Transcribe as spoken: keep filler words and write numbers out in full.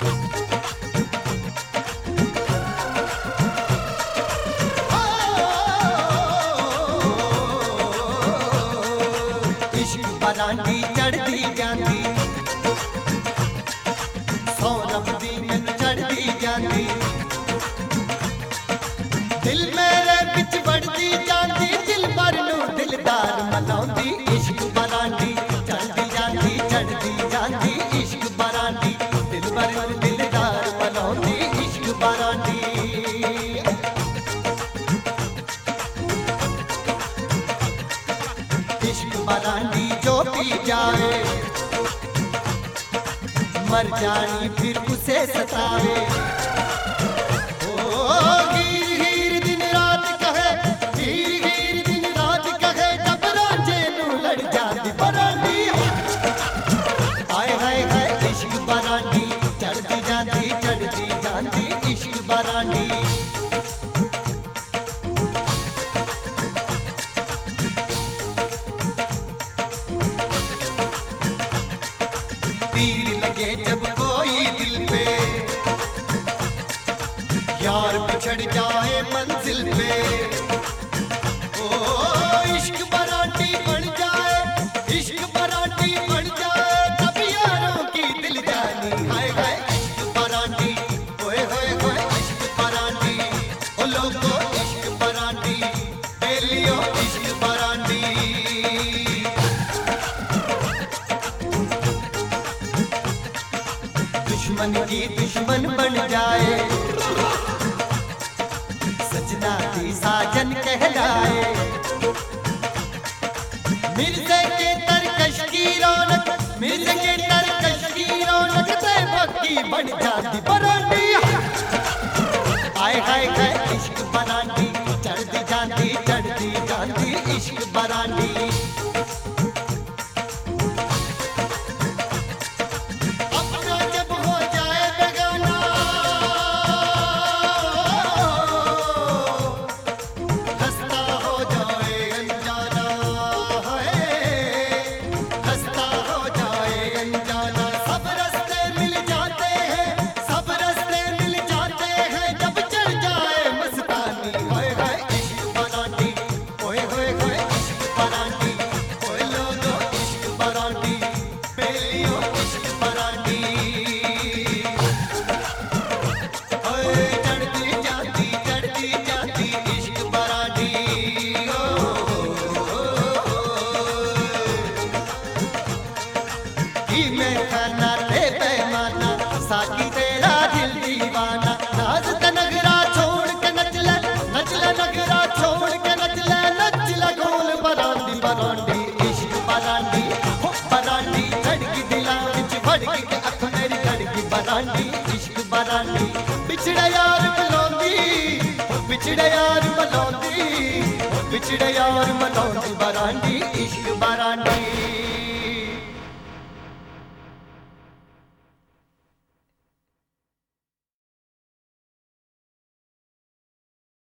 brandy चढ़ती जाती सौरभ दी मैनू चढ़ती जाती दिल मेरे बिच बढ़ती जाती दिल भर नू दिलदार मनाउंदी इश्क बरांडी चढ़ती जाती चढ़ती जाती इश्क बरांडी दिल भर नू दिलदार मनाउंदी इश्क बरांडी इश्क बरांडी जो पी जाए मर जानी फिर उसे सतावे ओ हीर हीर दिन रात कहे हीर हीर दिन रात कहे जब रांझे नू लड़ जाती बरांडी हाय हाय हाय इश्क बरांडी चढ़ती जाती चढ़ती जाती इश्क बरांडी तीर लगे जब कोई दिल पे यार बिछड़ जाए मंजिल पे ओ इश्क बरांडी बन जाए इश्क बरांडी बन जाए तब यारों की दिल जानी हाय हाय इश्क बरांडी ओए होए होए इश्क बरांडी ओ लोगो इश्क बरांडी बेलियो इश्क बरांडी दुश्मन की दुश्मन बन जाए सजना की साजन कहलाए मिर्ज़े के तरकश की रौनक मिर्ज़े के तरकश की रौनक तैयब की बन जाती बरांडी हाय हाय हाय इश्क बरांडी चढ़ती जाती चढ़ती जाती इश्क बरांडी साकी तेरा दिल दीवाना नाज का नगरा छोड़ के नच ले नच ले नगरा छोड़ के नच ले नच ले गोल बरांडी बरांडी इश्क बरांडी हो बरांडी धड़की दिला विच भड़की के अख मेरी धड़की बरांडी इश्क बरांडी बिछड़े यार मलौंदी बिछड़े यार मलौंदी बिछड़े यार मलौंदी बरांडी इश्क